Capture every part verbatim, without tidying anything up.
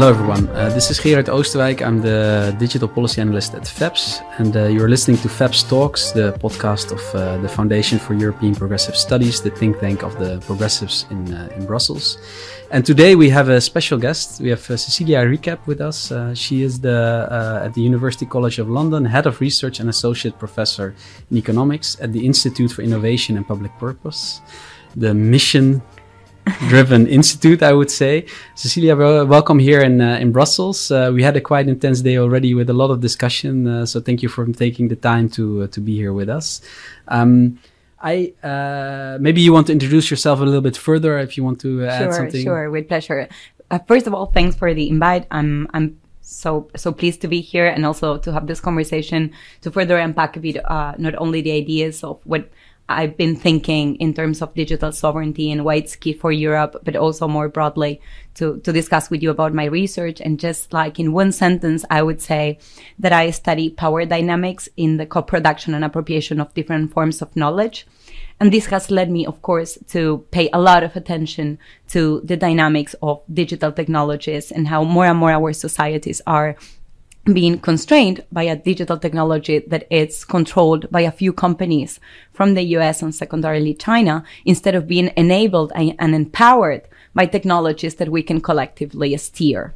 Hello everyone, uh, this is Gerard Oosterwijk. I'm the Digital Policy Analyst at FEPS, and uh, you're listening to FEPS Talks, the podcast of uh, the Foundation for European Progressive Studies, the think tank of the progressives in, uh, in Brussels. And today we have a special guest. We have uh, Cecilia Recap with us. Uh, she is the uh, at the University College of London, Head of Research and Associate Professor in Economics at the Institute for Innovation and Public Purpose, the mission driven institute, I would say. Cecilia, welcome here in uh, in Brussels. Uh, we had a quite intense day already with a lot of discussion, uh, so thank you for taking the time to uh, to be here with us. Um, I uh, maybe you want to introduce yourself a little bit further if you want to uh, sure, add something. Sure, with pleasure. Uh, first of all, thanks for the invite. I'm I'm so so pleased to be here and also to have this conversation to further unpack a bit uh, not only the ideas of what I've been thinking in terms of digital sovereignty and why it's key for Europe, but also more broadly to, to discuss with you about my research. And just like in one sentence, I would say that I study power dynamics in the co-production and appropriation of different forms of knowledge. And this has led me, of course, to pay a lot of attention to the dynamics of digital technologies and how more and more our societies are being constrained by a digital technology that is controlled by a few companies from the U S and secondarily China, instead of being enabled and empowered by technologies that we can collectively steer.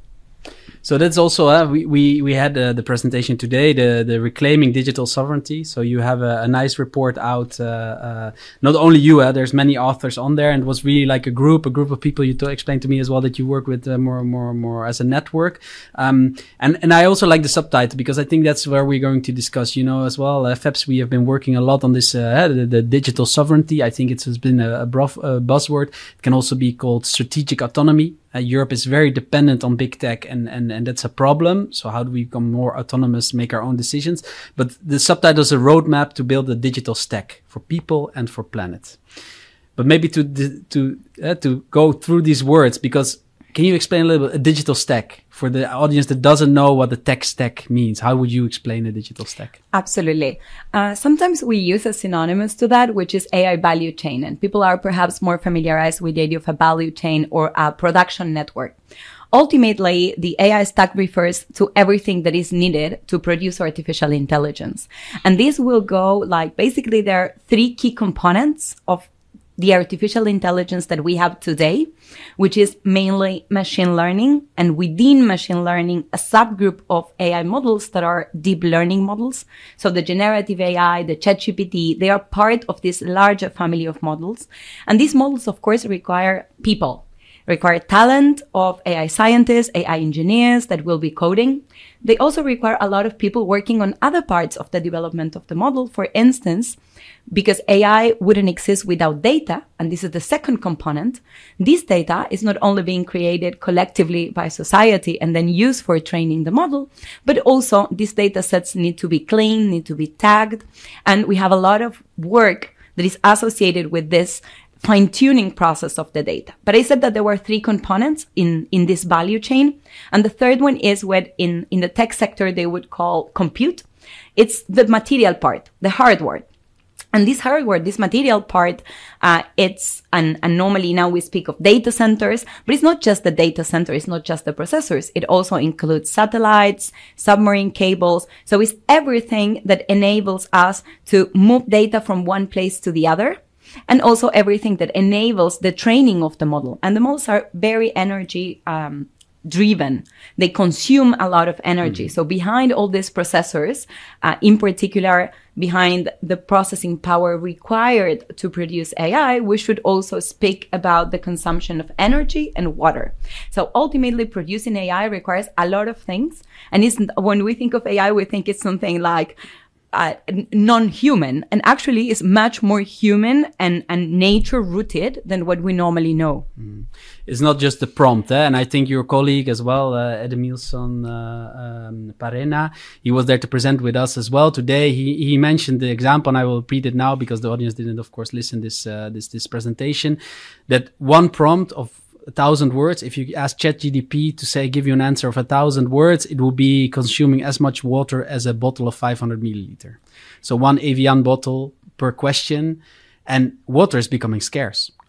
So that's also, uh, we, we, we had uh, the presentation today, the, the Reclaiming Digital Sovereignty. So you have a, a nice report out, uh, uh, not only you, uh, there's many authors on there, and it was really like a group, a group of people. You to explained to me as well that you work with uh, more, more, more as a network. Um, and, and I also like the subtitle because I think that's where we're going to discuss, you know, as well. Uh, FEPS, we have been working a lot on this, uh, the, the digital sovereignty. I think it has been a, a, brof, a buzzword. It can also be called strategic autonomy. Uh, Europe is very dependent on big tech, and, and, and that's a problem. So how do we become more autonomous, make our own decisions? But the subtitle is a roadmap to build a digital stack for people and for planet. But maybe to to uh, to go through these words, because can you explain a little bit a digital stack for the audience that doesn't know what the tech stack means? How would you explain a digital stack? Absolutely. Uh, sometimes we use a synonymous to that, which is A I value chain. And people are perhaps more familiarized with the idea of a value chain or a production network. Ultimately, the A I stack refers to everything that is needed to produce artificial intelligence. And this will go like, basically there are three key components of the artificial intelligence that we have today, which is mainly machine learning, and within machine learning, a subgroup of A I models that are deep learning models. So the generative A I, the ChatGPT, they are part of this larger family of models. And these models, of course, require people, require talent of A I scientists, A I engineers that will be coding. They also require a lot of people working on other parts of the development of the model. For instance, because A I wouldn't exist without data, and this is the second component, this data is not only being created collectively by society and then used for training the model, but also these data sets need to be cleaned, need to be tagged, and we have a lot of work that is associated with this fine-tuning process of the data. But I said that there were three components in, in this value chain. And the third one is what in, in the tech sector they would call compute. It's the material part, the hardware. And this hardware, this material part, uh, it's, and, and normally now we speak of data centers, but it's not just the data center, it's not just the processors. It also includes satellites, submarine cables. So it's everything that enables us to move data from one place to the other. And also everything that enables the training of the model. And the models are very energy um, driven. They consume a lot of energy. Mm-hmm. So behind all these processors, uh, in particular behind the processing power required to produce A I, we should also speak about the consumption of energy and water. So ultimately producing A I requires a lot of things. And it's, when we think of A I, we think it's something like Uh, non-human, and actually is much more human and, and nature-rooted than what we normally know. Mm. It's not just the prompt, eh? And I think your colleague as well, uh, Edemilson uh, um, Parena, he was there to present with us as well today. He he mentioned the example, and I will repeat it now because the audience didn't, of course, listen this uh, this this presentation. That one prompt of a thousand words, if you ask ChatGPT to say, give you an answer of a thousand words, it will be consuming as much water as a bottle of five hundred milliliter. So one Evian bottle per question, and water is becoming scarce.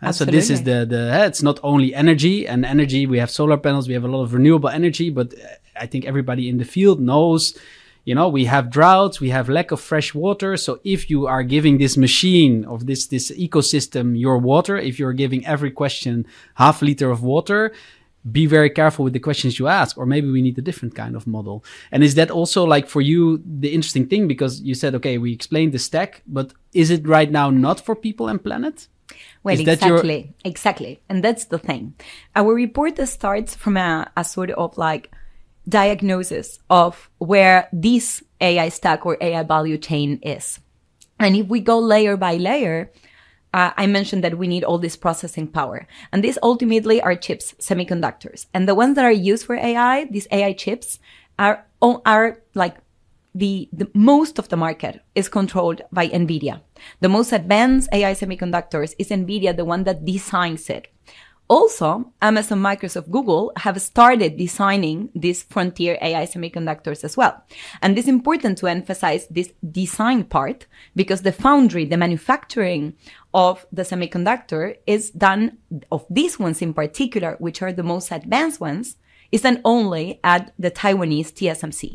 Uh, so this is the, the uh, it's not only energy and energy. We have solar panels, we have a lot of renewable energy, but I think everybody in the field knows, you know, we have droughts, we have lack of fresh water. So if you are giving this machine of this, this ecosystem, your water, if you're giving every question half a liter of water, be very careful with the questions you ask, or maybe we need a different kind of model. And is that also like for you, the interesting thing, because you said, okay, we explained the stack, but is it right now not for people and planet? Well, Is exactly, your... exactly. And that's the thing. Our report starts from a, a sort of like diagnosis of where this A I stack or A I value chain is. And if we go layer by layer, uh, I mentioned that we need all this processing power. And these ultimately are chips, semiconductors. And the ones that are used for A I, these A I chips, are, are like The, the most of the market is controlled by NVIDIA. The most advanced A I semiconductors is NVIDIA, the one that designs it. Also, Amazon, Microsoft, Google have started designing these frontier A I semiconductors as well. And it's important to emphasize this design part because the foundry, the manufacturing of the semiconductor is done, of these ones in particular, which are the most advanced ones, is done only at the Taiwanese T S M C.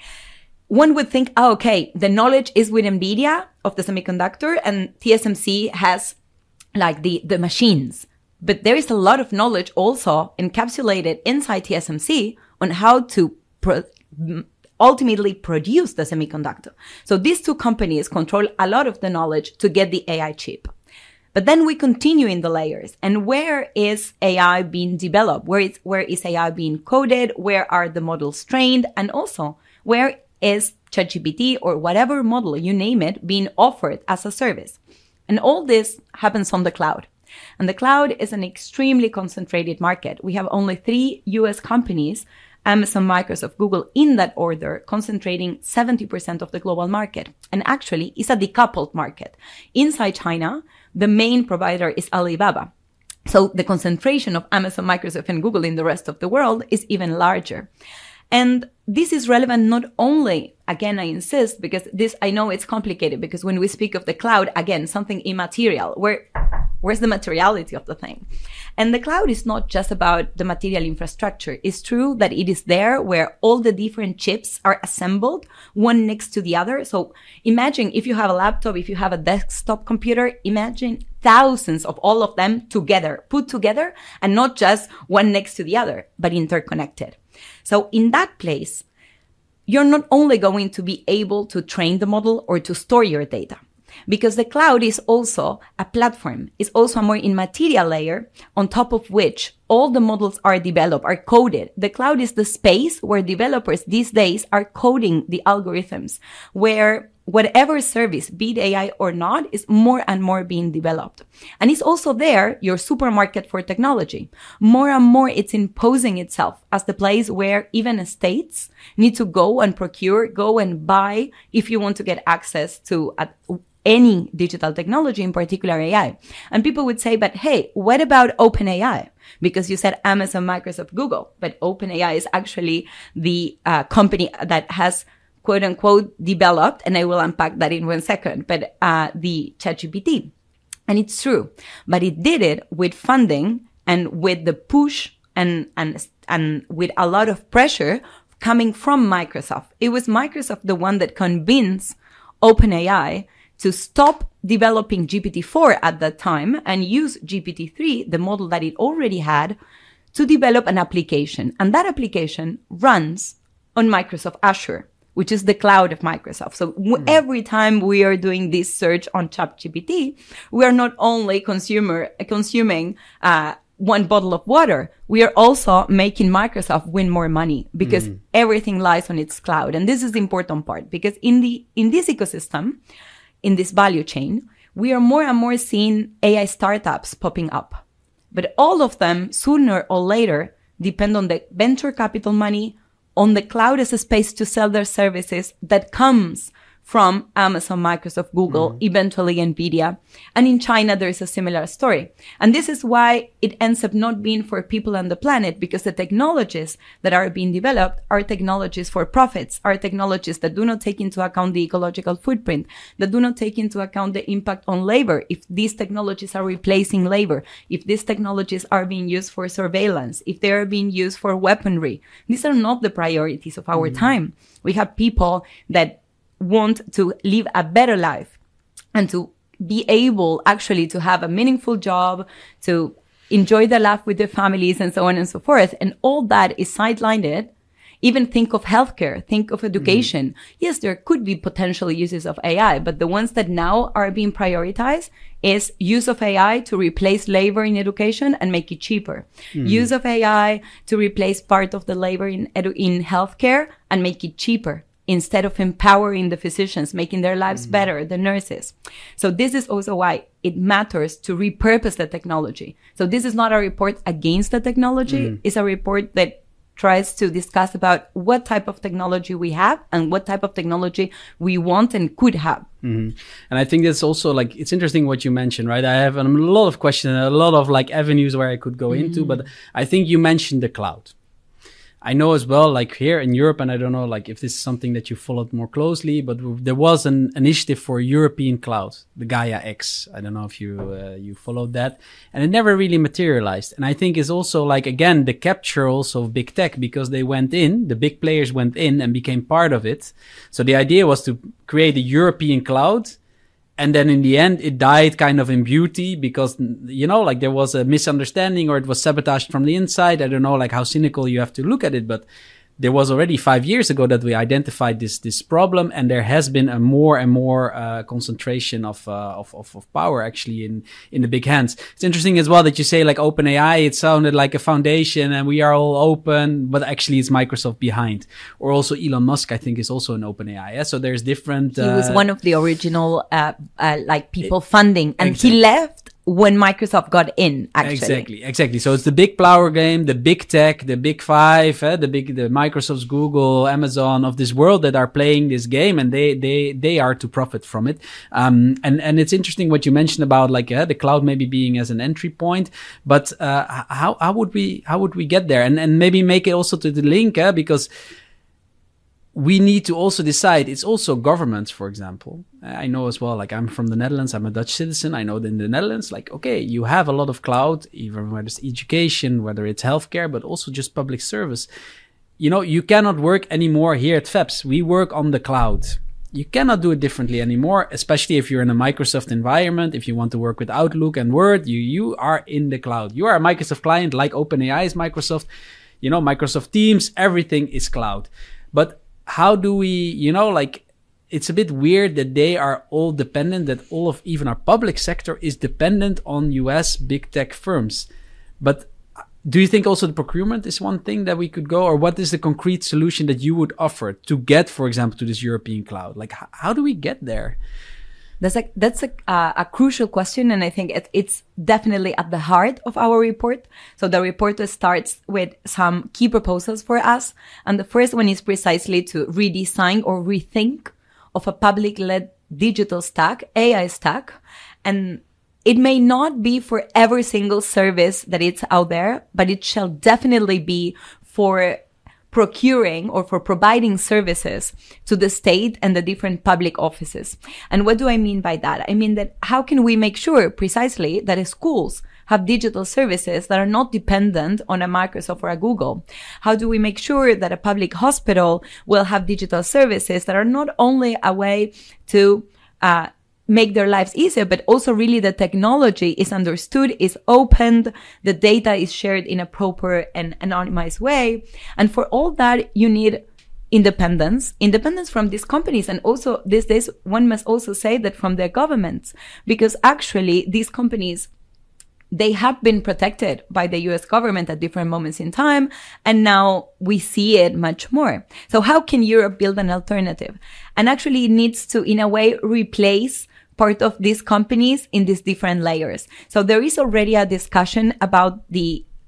One would think, oh, okay, the knowledge is with NVIDIA of the semiconductor and T S M C has like the, the machines. But there is a lot of knowledge also encapsulated inside T S M C on how to pro- ultimately produce the semiconductor. So these two companies control a lot of the knowledge to get the A I chip. But then we continue in the layers. And where is A I being developed? Where is, where is A I being coded? Where are the models trained? And also, where is ChatGPT or whatever model, you name it, being offered as a service? And all this happens on the cloud. And the cloud is an extremely concentrated market. We have only three U S companies, Amazon, Microsoft, Google, in that order, concentrating seventy percent of the global market. And actually, it's a decoupled market. Inside China, the main provider is Alibaba. So the concentration of Amazon, Microsoft, and Google in the rest of the world is even larger. And this is relevant not only, again, I insist, because this, I know it's complicated, because when we speak of the cloud, again, something immaterial, where, where's the materiality of the thing? And the cloud is not just about the material infrastructure. It's true that it is there where all the different chips are assembled, one next to the other. So imagine if you have a laptop, if you have a desktop computer, imagine thousands of all of them together, put together, and not just one next to the other, but interconnected. So in that place, you're not only going to be able to train the model or to store your data, because the cloud is also a platform, is also a more immaterial layer on top of which all the models are developed, are coded. The cloud is the space where developers these days are coding the algorithms, where whatever service, be it A I or not, is more and more being developed. And it's also there, your supermarket for technology. More and more it's imposing itself as the place where even states need to go and procure, go and buy if you want to get access to a, any digital technology, in particular A I. And people would say, but hey, what about OpenAI? Because you said Amazon, Microsoft, Google, but OpenAI is actually the uh, company that has quote unquote developed, and I will unpack that in one second, but uh, the ChatGPT. And it's true, but it did it with funding and with the push and, and, and with a lot of pressure coming from Microsoft. It was Microsoft the one that convinced OpenAI to stop developing G P T four at that time and use G P T three, the model that it already had, to develop an application. And that application runs on Microsoft Azure, which is the cloud of Microsoft. So w- mm. every time we are doing this search on ChatGPT, we are not only consumer uh, consuming uh, one bottle of water, we are also making Microsoft win more money because mm. everything lies on its cloud. And this is the important part, because in the in this ecosystem, in this value chain, we are more and more seeing A I startups popping up. But all of them, sooner or later, depend on the venture capital money, on the cloud as a space to sell their services that comes from Amazon, Microsoft, Google, mm. eventually NVIDIA. And in China, there's a similar story. And this is why it ends up not being for people on the planet, because the technologies that are being developed are technologies for profits, are technologies that do not take into account the ecological footprint, that do not take into account the impact on labor. If these technologies are replacing labor, if these technologies are being used for surveillance, if they are being used for weaponry, these are not the priorities of our mm. time. We have people that want to live a better life and to be able actually to have a meaningful job, to enjoy their life with their families and so on and so forth. And all that is sidelined. Even think of healthcare, think of education. Mm-hmm. Yes, there could be potential uses of A I, but the ones that now are being prioritized is use of A I to replace labor in education and make it cheaper. Mm-hmm. Use of A I to replace part of the labor in edu- in healthcare and make it cheaper, instead of empowering the physicians, making their lives mm-hmm. better, the nurses. So this is also why it matters to repurpose the technology. So this is not a report against the technology. Mm-hmm. It's a report that tries to discuss about what type of technology we have and what type of technology we want and could have. Mm-hmm. And I think that's also like, it's interesting what you mentioned, right? I have a lot of questions, a lot of like avenues where I could go mm-hmm. into, but I think you mentioned the cloud. I know as well, like here in Europe, and I don't know, like if this is something that you followed more closely, but there was an initiative for European cloud, the Gaia X. I don't know if you uh, you followed that, and it never really materialized. And I think it's also like, again, the capture also of big tech, because they went in, the big players went in and became part of it. So the idea was to create a European cloud. And then in the end, it died kind of in beauty because, you know, like there was a misunderstanding or it was sabotaged from the inside. I don't know, like how cynical you have to look at it, but there was already five years ago that we identified this this problem, and there has been a more and more uh, concentration of, uh, of of of power actually in in the big hands. It's interesting as well that you say like OpenAI. It sounded like a foundation, and we are all open, but actually it's Microsoft behind. Or also Elon Musk, I think, is also an OpenAI. Yeah? So there's different. Uh, he was one of the original uh, uh, like people it, funding, and exactly. he left when Microsoft got in, actually. Exactly, exactly. So it's the big power game, the big tech, the big five, eh, the big, the Microsofts, Google, Amazon of this world that are playing this game, and they, they, they are to profit from it. Um, and, and it's interesting what you mentioned about like, uh, the cloud maybe being as an entry point, but, uh, how, how would we, how would we get there? And, and maybe make it also to the link, uh, because we need to also decide, it's also governments, for example. I know as well, like I'm from the Netherlands, I'm a Dutch citizen. I know that in the Netherlands, like, okay, you have a lot of cloud, even whether it's education, whether it's healthcare, but also just public service. You know, you cannot work anymore here at FEPS. We work on the cloud. You cannot do it differently anymore, especially if you're in a Microsoft environment. If you want to work with Outlook and Word, you, you are in the cloud. You are a Microsoft client, like OpenAI is Microsoft. You know, Microsoft Teams, everything is cloud. But how do we, you know, like, it's a bit weird that they are all dependent, that all of even our public sector is dependent on U S big tech firms. But do you think also the procurement is one thing that we could go, or what is the concrete solution that you would offer to get, for example, to this European cloud? Like, h- how do we get there? That's a, that's a, uh, a crucial question. And I think it, it's definitely at the heart of our report. So the report starts with some key proposals for us. And the first one is precisely to redesign or rethink of a public-led digital stack, A I stack. And it may not be for every single service that it's out there, but it shall definitely be for procuring or for providing services to the state and the different public offices. And what do I mean by that? I mean that how can we make sure precisely that schools have digital services that are not dependent on a Microsoft or a Google? How do we make sure that a public hospital will have digital services that are not only a way to uh, make their lives easier, but also really the technology is understood, is opened, the data is shared in a proper and anonymized way. And for all that, you need independence, independence from these companies. And also these days, one must also say that from their governments, because actually these companies, they have been protected by the U S government at different moments in time. And now we see it much more. So how can Europe build an alternative? And actually it needs to, in a way, replace part of these companies in these different layers. So there is already a discussion about the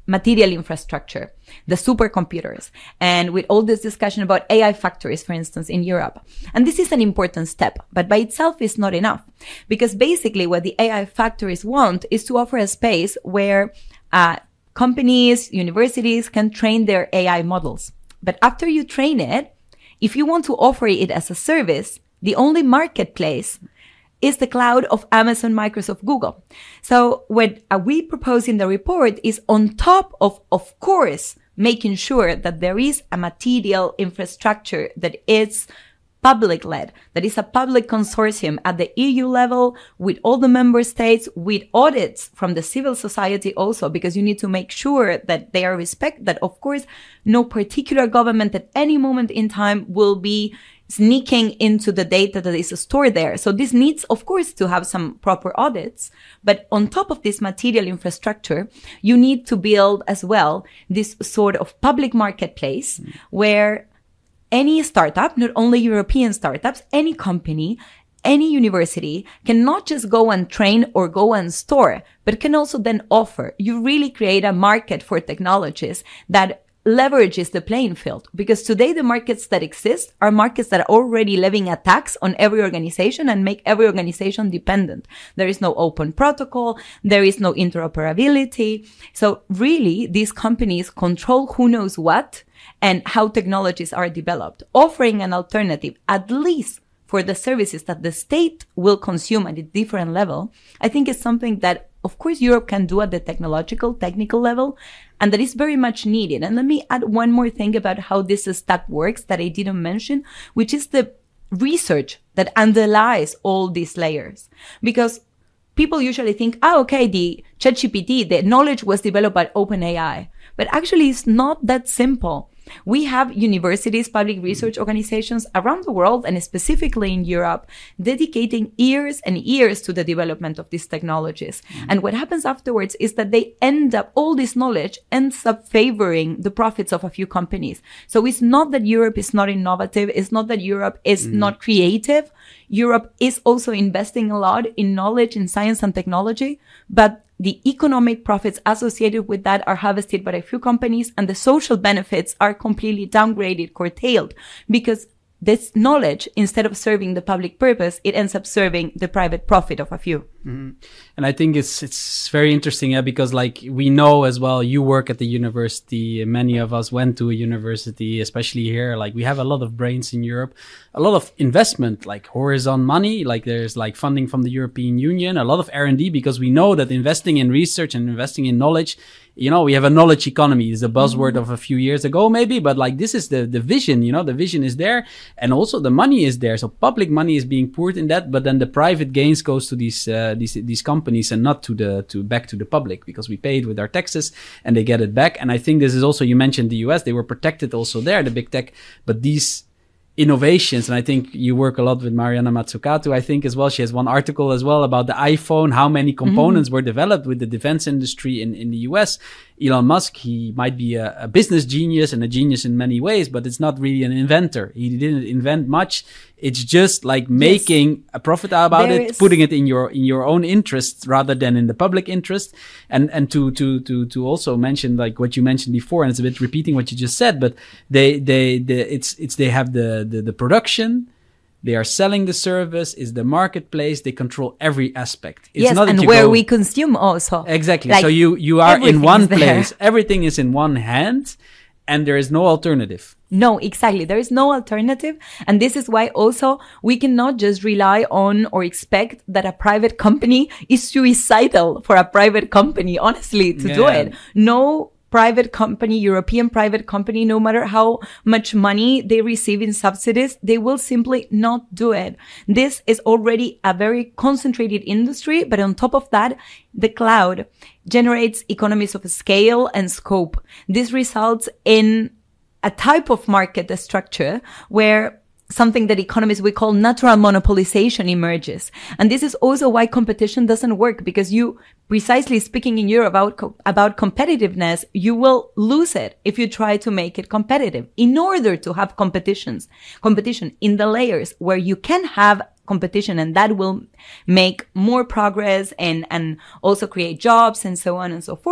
material infrastructure, the supercomputers, and with all this discussion about A I factories, for instance, in Europe. And this is an important step, but by itself is not enough, because basically what the A I factories want is to offer a space where uh, companies, universities can train their A I models. But after you train it, if you want to offer it as a service, the only marketplace is the cloud of Amazon, Microsoft, Google. So what uh, we propose in the report is, on top of, of course, making sure that there is a material infrastructure that is public-led, that is a public consortium at the E U level with all the member states, with audits from the civil society also, because you need to make sure that they are respect, that of course no particular government at any moment in time will be sneaking into the data that is stored there. So this needs, of course, to have some proper audits. But on top of this material infrastructure, you need to build as well this sort of public marketplace mm. where any startup, not only European startups, any company, any university can not just go and train or go and store, but can also then offer. You really create a market for technologies that leverages the playing field, because today the markets that exist are markets that are already levying a tax on every organization and make every organization dependent. There is no open protocol. There is no interoperability. So really, these companies control who knows what and how technologies are developed, offering an alternative, at least for the services that the state will consume at a different level. I think is something that, of course, Europe can do at the technological, technical level, and that is very much needed. And let me add one more thing about how this stack works that I didn't mention, which is the research that underlies all these layers. Because people usually think, oh, okay, the ChatGPT, the knowledge was developed by OpenAI. But actually, it's not that simple. We have universities, public research organizations around the world, and specifically in Europe, dedicating years and years to the development of these technologies. Mm-hmm. And what happens afterwards is that they end up, all this knowledge ends up favoring the profits of a few companies. So it's not that Europe is not innovative. It's not that Europe is mm-hmm. not creative. Europe is also investing a lot in knowledge, in science and technology, but the economic profits associated with that are harvested by a few companies, and the social benefits are completely downgraded, curtailed, because this knowledge, instead of serving the public purpose, it ends up serving the private profit of a few. Mm-hmm. And I think it's it's very interesting, yeah, because like we know as well, you work at the university. Many of us went to a university, especially here. Like we have a lot of brains in Europe, a lot of investment, like horizon money. Like there's like funding from the European Union, a lot of R and D, because we know that investing in research and investing in knowledge, you know, we have a knowledge economy. It's a buzzword mm-hmm. of a few years ago, maybe, but like this is the the vision. You know, the vision is there, and also the money is there. So public money is being poured in that, but then the private gains goes to these uh, these these companies and not to the to back to the public, because we paid with our taxes and they get it back. And I think this is also, you mentioned the U S, they were protected also there, the big tech, but these innovations, and I think you work a lot with Mariana Mazzucato, I think as well. She has one article as well about the iPhone, how many components mm-hmm. were developed with the defense industry in, in the U S. Elon Musk, he might be a, a business genius and a genius in many ways, but it's not really an inventor. He didn't invent much. It's just like making yes. a profit about there it, is... putting it in your in your own interests rather than in the public interest. And and to to to to also mention like what you mentioned before, and it's a bit repeating what you just said, but they they, they it's it's they have the the, the production. They are selling the service, is the marketplace. They control every aspect. It's yes, not and where go, we consume also. Exactly. Like, so you, you are in one place. Everything is in one hand, and there is no alternative. No, exactly. There is no alternative. And this is why also we cannot just rely on or expect that a private company is suicidal for a private company, honestly, to yeah. do it. No private company, European private company, no matter how much money they receive in subsidies, they will simply not do it. This is already a very concentrated industry, but on top of that, the cloud generates economies of scale and scope. This results in a type of market structure where something that economists we call natural monopolization emerges. And this is also why competition doesn't work, because you, precisely speaking in Europe about, co- about competitiveness, you will lose it if you try to make it competitive. In order to have competitions, competition in the layers where you can have competition, and that will make more progress and, and also create jobs and so on and so forth.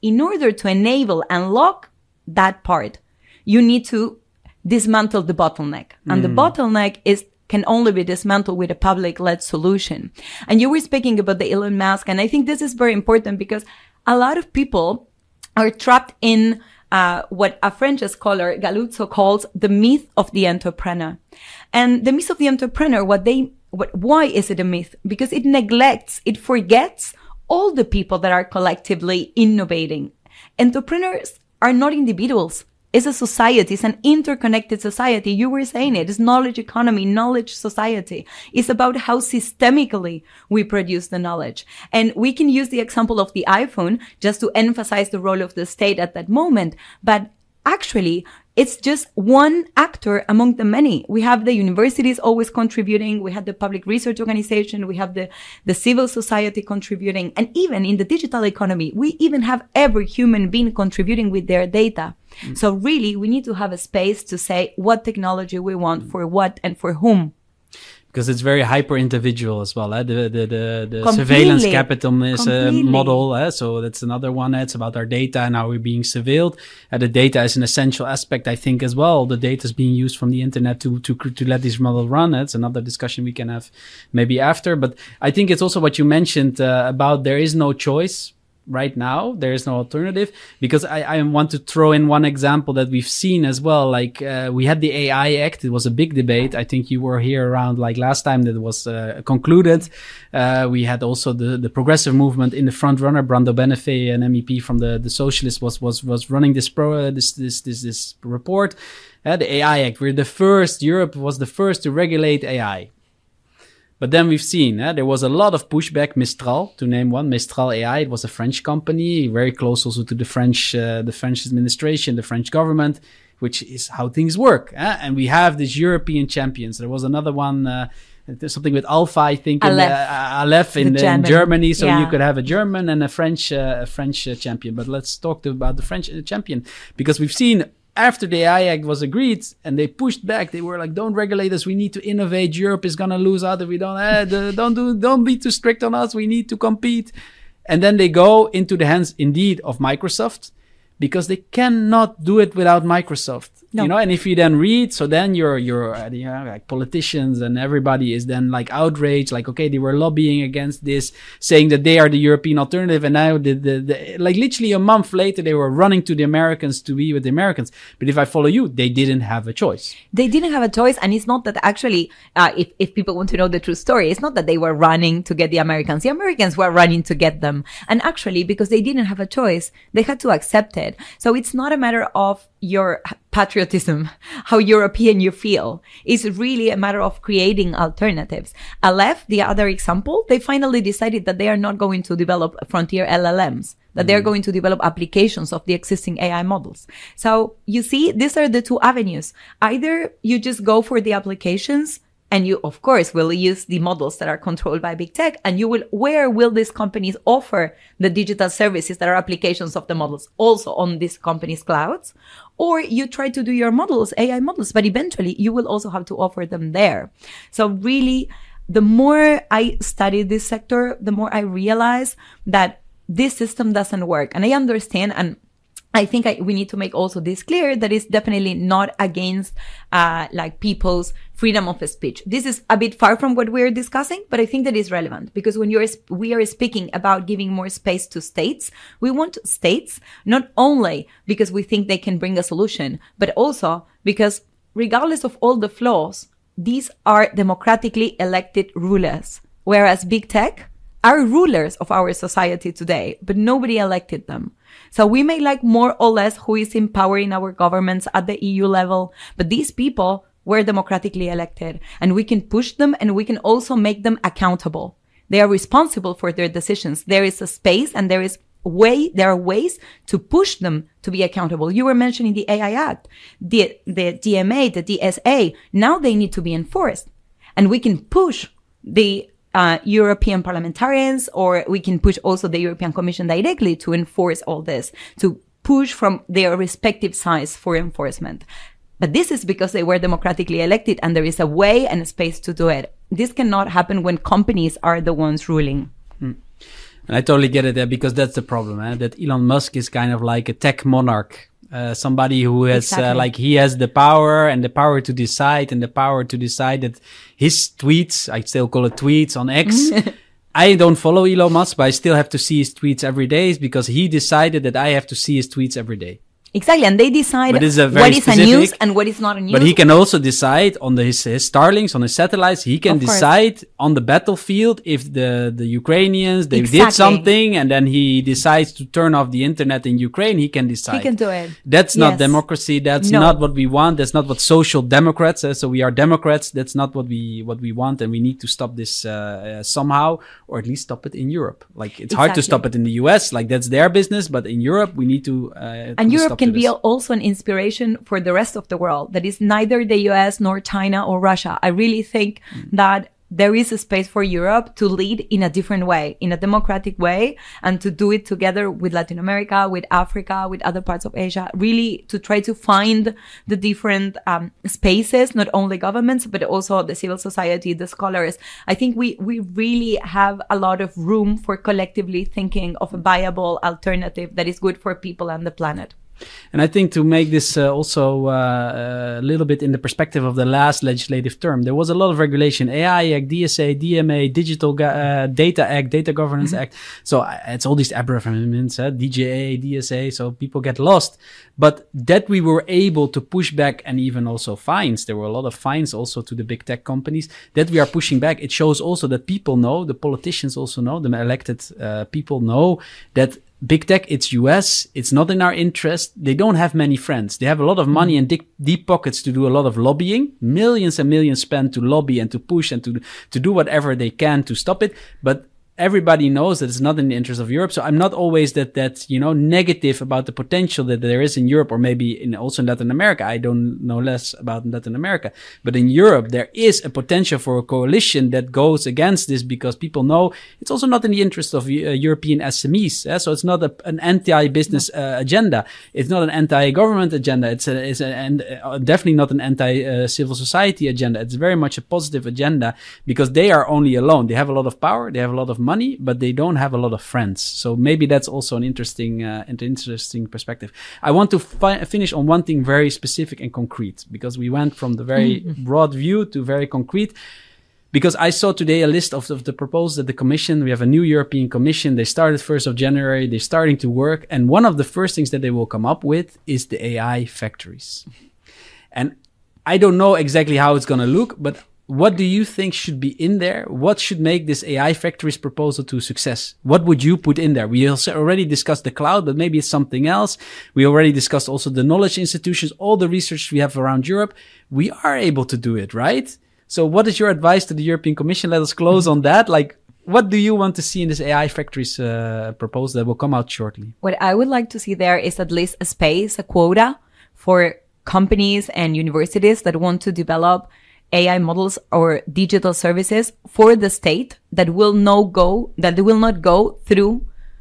in order to enable and lock that part, you need to dismantle the bottleneck. And mm. the bottleneck is can only be dismantled with a public-led solution. And you were speaking about the Elon Musk, and I think this is very important because a lot of people are trapped in uh, what a French scholar, Galuzzo, calls the myth of the entrepreneur. And the myth of the entrepreneur, what they, what, why is it a myth? Because it neglects, it forgets all the people that are collectively innovating. Entrepreneurs are not individuals. It's a society. It's an interconnected society. You were saying it. It's knowledge economy, knowledge society. It's about how systemically we produce the knowledge. And we can use the example of the iPhone just to emphasize the role of the state at that moment. But actually, it's just one actor among the many. We have the universities always contributing. We have the public research organization. We have the, the civil society contributing. And even in the digital economy, we even have every human being contributing with their data. Mm. So really, we need to have a space to say what technology we want for what and for whom. Because it's very hyper individual as well. Eh? The the the, the surveillance capitalism uh, model. Eh? So that's another one. Eh? It's about our data and how we're being surveilled. Uh, the data is an essential aspect, I think, as well. The data is being used from the internet to to to let this model run. Eh? It's another discussion we can have maybe after. But I think it's also what you mentioned uh, about there is no choice. Right now, there is no alternative, because I, I want to throw in one example that we've seen as well. Like, uh, we had the A I Act. It was a big debate. I think you were here around like last time that was uh, concluded. Uh, we had also the, the progressive movement in the front runner. Brando Benefei, an M E P from the, the Socialists, was, was, was running this pro, uh, this, this, this, this report. Uh, the A I Act. We're the first, Europe was the first to regulate A I. But then we've seen eh, there was a lot of pushback. Mistral, to name one, Mistral A I. It was a French company, very close also to the French, uh, the French administration, the French government, which is how things work. Eh? And we have these European champions. There was another one, uh, something with Alpha, I think, Aleph, in, uh, Aleph in, in Germany. So yeah. You could have a German and a French, uh, a French uh, champion. But let's talk to, about the French uh, champion, because we've seen. After the A I Act was agreed and they pushed back, they were like, don't regulate us. We need to innovate. Europe is going to lose out if we don't, eh, the, don't do, don't be too strict on us. We need to compete. And then they go into the hands indeed of Microsoft, because they cannot do it without Microsoft. No. You know, and if you then read, so then you're, you're, uh, you know, like politicians and everybody is then like outraged, like, okay, they were lobbying against this, saying that they are the European alternative. And now the, the, the, like literally a month later, they were running to the Americans to be with the Americans. But if I follow you, they didn't have a choice. They didn't have a choice. And it's not that actually, uh, if, if people want to know the true story, it's not that they were running to get the Americans. The Americans were running to get them. And actually, because they didn't have a choice, they had to accept it. So it's not a matter of your patriotism, how European you feel. It's really a matter of creating alternatives. Aleph, the other example, they finally decided that they are not going to develop frontier L L Ms, that mm. they're going to develop applications of the existing A I models. So you see, these are the two avenues. Either you just go for the applications, and you, of course, will use the models that are controlled by big tech. And you will, where will these companies offer the digital services that are applications of the models also on these companies' clouds? Or you try to do your models, A I models, but eventually you will also have to offer them there. So really, the more I study this sector, the more I realize that this system doesn't work. And I understand, and I think I, we need to make also this clear that it's definitely not against, uh, like people's freedom of speech. This is a bit far from what we're discussing, but I think that is relevant, because when you're, we are speaking about giving more space to states, we want states not only because we think they can bring a solution, but also because regardless of all the flaws, these are democratically elected rulers, whereas big tech are rulers of our society today, but nobody elected them. So we may like more or less who is in power in our governments at the E U level, but these people were democratically elected, and we can push them and we can also make them accountable. They are responsible for their decisions. There is a space and there is way, there are ways to push them to be accountable. You were mentioning the A I Act, the, the D M A, the D S A. Now they need to be enforced, and we can push the Uh, European parliamentarians, or we can push also the European Commission directly to enforce all this, to push from their respective sides for enforcement. But this is because they were democratically elected, and there is a way and a space to do it. This cannot happen when companies are the ones ruling. Hmm. And I totally get it there because that's the problem, eh? That Elon Musk is kind of like a tech monarch. Uh, somebody who has, Exactly. uh, like, he has the power and the power to decide and the power to decide that his tweets, I still call it tweets on X. I don't follow Elon Musk, but I still have to see his tweets every day because he decided that I have to see his tweets every day. Exactly, and they decide But it's a very what is a specific- news and what is not a news. But he can also decide on the, his, his Starlinks, on his satellites. He can Of course. decide on the battlefield if the, the Ukrainians, they Exactly. did something and then he decides to turn off the internet in Ukraine. He can decide. He can do it. That's not Yes. democracy. That's No. not what we want. That's not what social democrats. Uh, so we are Democrats. That's not what we what we want, and we need to stop this uh, uh, somehow, or at least stop it in Europe. Like it's hard to Exactly. stop it in the U S. Like that's their business, but in Europe we need to. Uh, And put a Europe stop can to be this. also an inspiration for the rest of the world. That is neither the U S nor China or Russia. I really think that there is a space for Europe to lead in a different way, in a democratic way, and to do it together with Latin America, with Africa, with other parts of Asia, really to try to find the different um, spaces, not only governments, but also the civil society, the scholars. I think we, we really have a lot of room for collectively thinking of a viable alternative that is good for people and the planet. And I think to make this uh, also uh, a little bit in the perspective of the last legislative term, there was a lot of regulation, A I Act, D S A, D M A, Digital uh, Data Act, Data Governance Mm-hmm. Act. So uh, it's all these abbreviations, uh, D G A, D S A, so people get lost. But that we were able to push back, and even also fines, there were a lot of fines also to the big tech companies, that we are pushing back. It shows also that people know, the politicians also know, the elected uh, people know that big tech, it's U S, it's not in our interest. They don't have many friends. They have a lot of money and deep, deep pockets to do a lot of lobbying, millions and millions spent to lobby and to push and to, to do whatever they can to stop it. But everybody knows that it's not in the interest of Europe. So I'm not always that, that, you know, negative about the potential that there is in Europe, or maybe in also in Latin America. I don't know less about Latin America, but in Europe, there is a potential for a coalition that goes against this, because people know it's also not in the interest of uh, European S M Es. Eh? So it's not a, an anti-business uh, agenda. It's not an anti-government agenda. It's a, it's a, and uh, definitely not an anti-civil uh, society agenda. It's very much a positive agenda, because they are only alone. They have a lot of power. They have a lot of money, but they don't have a lot of friends. So maybe that's also an interesting, uh, an interesting perspective. I want to fi- finish on one thing very specific and concrete, because we went from the very mm-hmm. broad view to very concrete. Because I saw today a list of, of the proposals that the Commission, we have a new European Commission. They started first of January. They're starting to work. And one of the first things that they will come up with is the A I factories. And I don't know exactly how it's going to look, but what do you think should be in there? What should make this A I factories proposal to success? What would you put in there? We also already discussed the cloud, but maybe it's something else. We already discussed also the knowledge institutions, all the research we have around Europe. We are able to do it, right? So what is your advice to the European Commission? Let us close on that. Like, what do you want to see in this A I factories uh, proposal that will come out shortly? What I would like to see there is at least a space, a quota for companies and universities that want to develop A I models or digital services for the state that will no go, that will not go through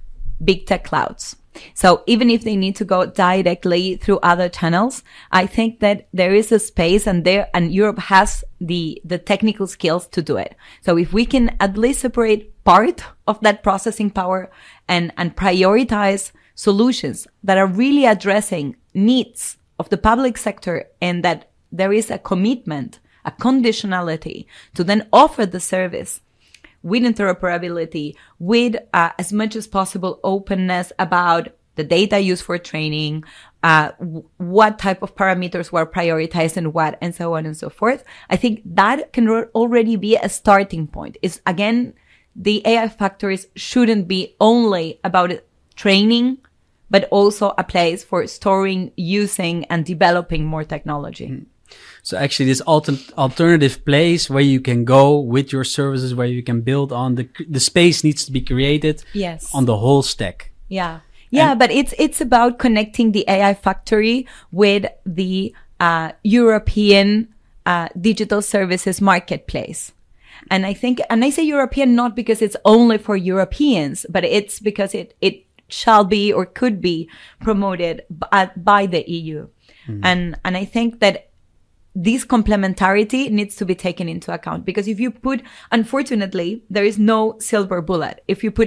big tech clouds. So even if they need to go directly through other channels, I think that there is a space, and there, and Europe has the, the technical skills to do it. So if we can at least separate part of that processing power and, and prioritize solutions that are really addressing needs of the public sector, and that there is a commitment, a conditionality to then offer the service with interoperability, with uh, as much as possible openness about the data used for training, uh, w- what type of parameters were prioritized and what, and so on and so forth. I think that can ro- already be a starting point. It's, again, the A I factories shouldn't be only about training, but also a place for storing, using, and developing more technology. Mm. So actually this alter- alternative place where you can go with your services, where you can build on, the the space needs to be created yes. on the whole stack. Yeah. Yeah, and but it's it's about connecting the A I factory with the uh, European uh, digital services marketplace. And I think, and I say European not because it's only for Europeans, but it's because it, it shall be or could be promoted by, by the E U. Mm. And, and I think that this complementarity needs to be taken into account, because if you put, unfortunately, there is no silver bullet. If you put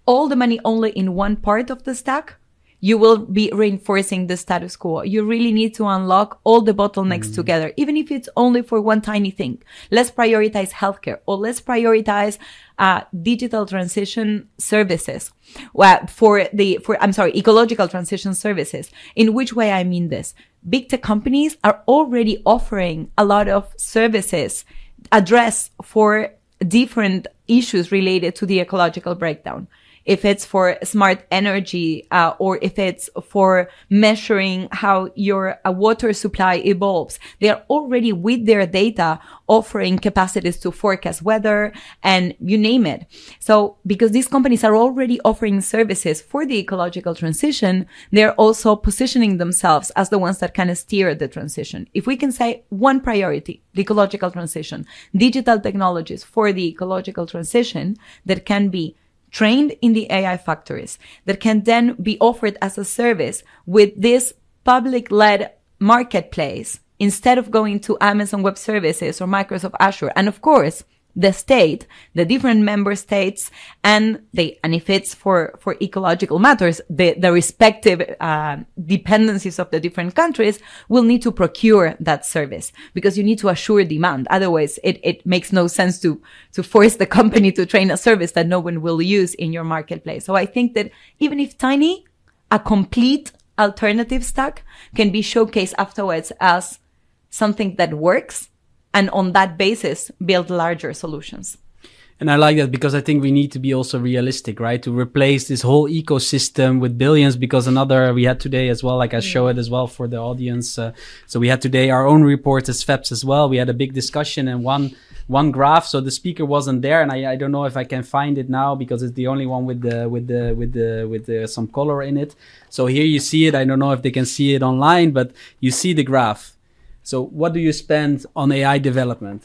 all the money only in one part of the stack, you will be reinforcing the status quo. You really need to unlock all the bottlenecks mm. together, even if it's only for one tiny thing. Let's prioritize healthcare, or let's prioritize uh, digital transition services well, for the, for, I'm sorry, ecological transition services. In which way I mean this? Big tech companies are already offering a lot of services addressed for different issues related to the ecological breakdown. If it's for smart energy, uh, or if it's for measuring how your uh, water supply evolves, they are already with their data offering capacities to forecast weather and you name it. So because these companies are already offering services for the ecological transition, they're also positioning themselves as the ones that can steer the transition. If we can say one priority, the ecological transition, digital technologies for the ecological transition that can be trained in the A I factories, that can then be offered as a service with this public-led marketplace instead of going to Amazon Web Services or Microsoft Azure. And of course, the state, the different member states, and the, and if it's for, for ecological matters, the, the respective, uh, dependencies of the different countries will need to procure that service because you need to assure demand. Otherwise, it, it makes no sense to, to force the company to train a service that no one will use in your marketplace. So I think that even if tiny, a complete alternative stack can be showcased afterwards as something that works, and on that basis, build larger solutions. And I like that because I think we need to be also realistic, right? To replace this whole ecosystem with billions, because another we had today as well, like I show it as well for the audience. Uh, so we had today our own report as F E P S as well. We had a big discussion and one, one graph. So the speaker wasn't there, and I, I don't know if I can find it now because it's the only one with the, with the, with the, with the, some color in it. So here you see it. I don't know if they can see it online, but you see the graph. So what do you spend on A I development?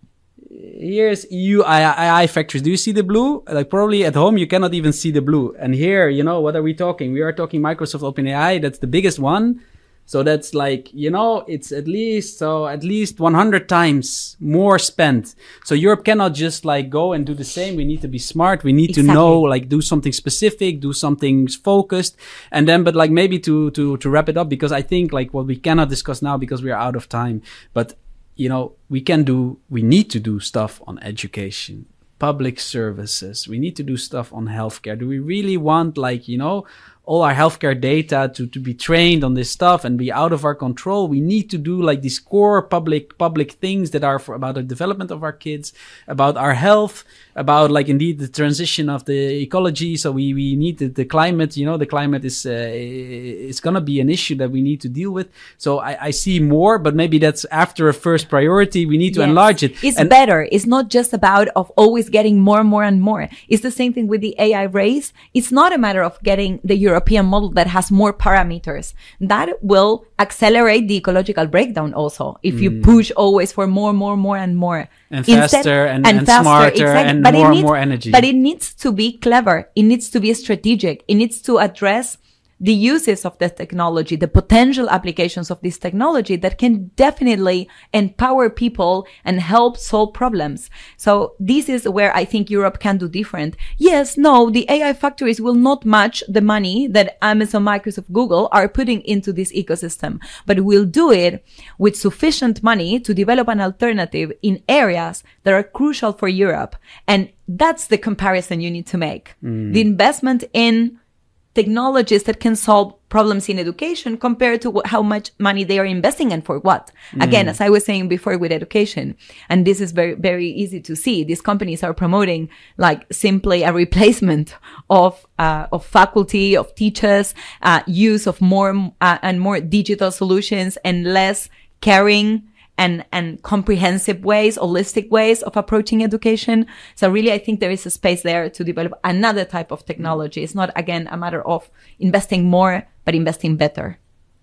Here's E U A I factories. Do you see the blue? Like probably at home, you cannot even see the blue. And here, you know, what are we talking? We are talking Microsoft OpenAI. That's the biggest one. So that's like, you know, it's at least, so at least one hundred times more spent. So Europe cannot just like go and do the same. We need to be smart. We need exactly. to know, like do something specific, do something focused. And then, but like maybe to, to, to wrap it up, because I think like what we cannot discuss now because we are out of time, but you know, we can do, we need to do stuff on education, public services. We need to do stuff on healthcare. Do we really want like, you know, all our healthcare data to, to be trained on this stuff and be out of our control? We need to do like these core public, public things that are for about the development of our kids, about our health, about like indeed the transition of the ecology. So we, we need the, the climate, you know, the climate is, uh, it's going to be an issue that we need to deal with. So I, I see more, but maybe that's after a first priority. We need to yes. enlarge it. It's and better. It's not just about of always getting more and more and more. It's the same thing with the A I race. It's not a matter of getting the European model that has more parameters. That will accelerate the ecological breakdown also. If mm. you push always for more, more, more and more. And faster Instead, and, and, and faster, smarter exactly. and but more needs, and more energy. But it needs to be clever. It needs to be strategic. It needs to address the uses of this technology, the potential applications of this technology that can definitely empower people and help solve problems. So this is where I think Europe can do different. Yes, no, the A I factories will not match the money that Amazon, Microsoft, Google are putting into this ecosystem, but we'll do it with sufficient money to develop an alternative in areas that are crucial for Europe. And that's the comparison you need to make. Mm. The investment in technologies that can solve problems in education compared to what, how much money they are investing and for what. Mm. Again, as I was saying before with education, and this is very, very easy to see, these companies are promoting like simply a replacement of, uh, of faculty, of teachers, uh, use of more uh, and more digital solutions and less caring and, and comprehensive ways, holistic ways of approaching education. So really, I think there is a space there to develop another type of technology. It's not, again, a matter of investing more, but investing better.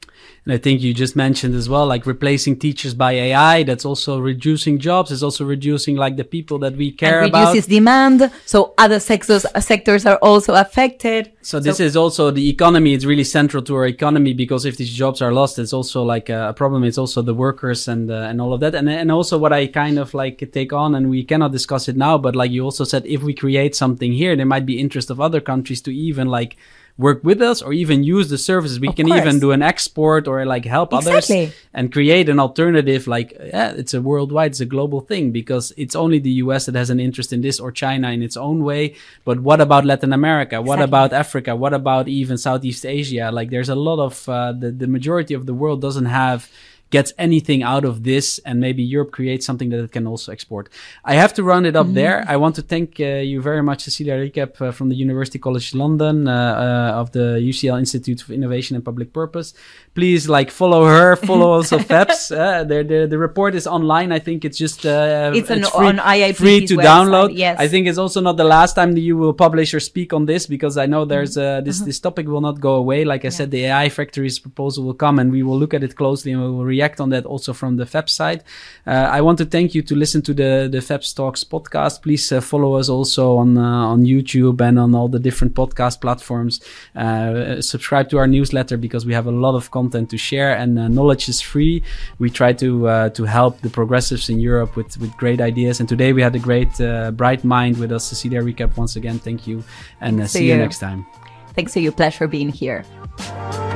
And I think you just mentioned as well, like replacing teachers by A I. That's also reducing jobs. It's also reducing like the people that we care and about. Reduces demand. So other sectors sectors are also affected. So this so, is also the economy. It's really central to our economy, because if these jobs are lost, it's also like a, a problem. It's also the workers and uh, and all of that. And and also what I kind of like take on, and we cannot discuss it now, but like you also said, if we create something here, there might be interest of other countries to even like work with us or even use the services. We of can course. even do an export or like help exactly. others and create an alternative. Like, yeah, it's a worldwide, it's a global thing, because it's only the U S that has an interest in this, or China in its own way. But what about Latin America? What exactly. about Africa? What about even Southeast Asia? Like there's a lot of, uh, the, the majority of the world doesn't have gets anything out of this, and maybe Europe creates something that it can also export. I have to round it up mm-hmm. there. I want to thank uh, you very much, Cecilia Recap uh, from the University College London uh, uh, of the U C L Institute for Innovation and Public Purpose. Please like follow her, follow also FEPS. Uh, the, the the report is online. I think it's just uh, it's, it's an, free, on I I P free to website, download. Yes. I think it's also not the last time that you will publish or speak on this, because I know there's uh, this mm-hmm. this topic will not go away. Like I yeah. said, the A I Factories proposal will come, and we will look at it closely, and we will react on that also from the FEPS side. Uh, I want to thank you to listen to the the FEPS Talks podcast. Please uh, follow us also on uh, on YouTube and on all the different podcast platforms. Uh, subscribe to our newsletter, because we have a lot of content to share, and uh, knowledge is free. We try to uh, to help the progressives in Europe with with great ideas. And today we had a great uh, bright mind with us, Cecilia Recap. Once again, thank you, and uh, see you. you next time. Thanks to you. Pleasure being here.